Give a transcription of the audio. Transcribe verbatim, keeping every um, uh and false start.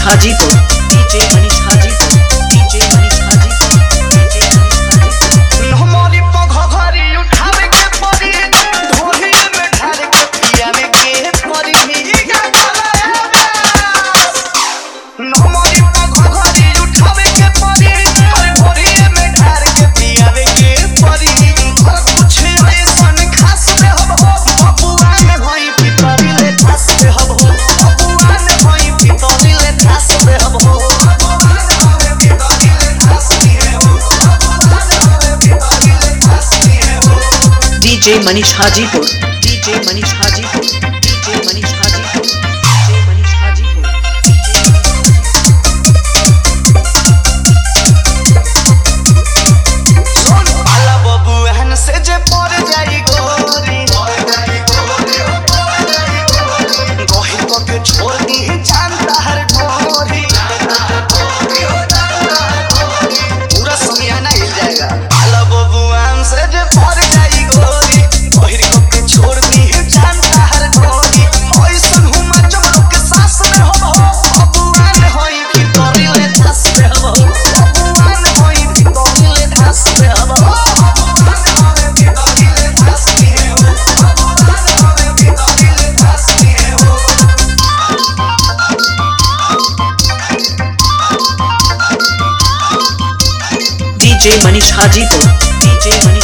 Hajipur DJ Manish Hajipur DJ Manish Hajipur DJ Manish Hajipur हमारी पघघरी उठावे के पड़ी ढोली में ढार के पिया में के पड़ी भीगा चला हमारी पघघरी उठावे के पड़ी हर ढोली में ढार के पिया में के पड़ी कुछ ऐसन खास में हम हो बबुआ में होई पितरी ले खास में हम हो बबुआ में होई पितरी ले खास में हम हो DJ Manish Hajipur DJ Manish Hajipur DJ Manish Hajipur DJ Manish Hajipur सोन वाला बबुआन से जे पर जाई गोरी गोही को के छोड़ दी जानता हर ढोरी पूरा समियाना हिल जाएगा वाला बबुआन से जे पर जाई गोरी गोही को के छोड़ दी जानता हर ढोरी ऐसन हुमा चमक के सास में हम हो बबुआन होई भीतरी ले धास में हम हो बबुआन होई भीतरी ले धास में हम हो डीजे मनीष हाजीपुर डीजे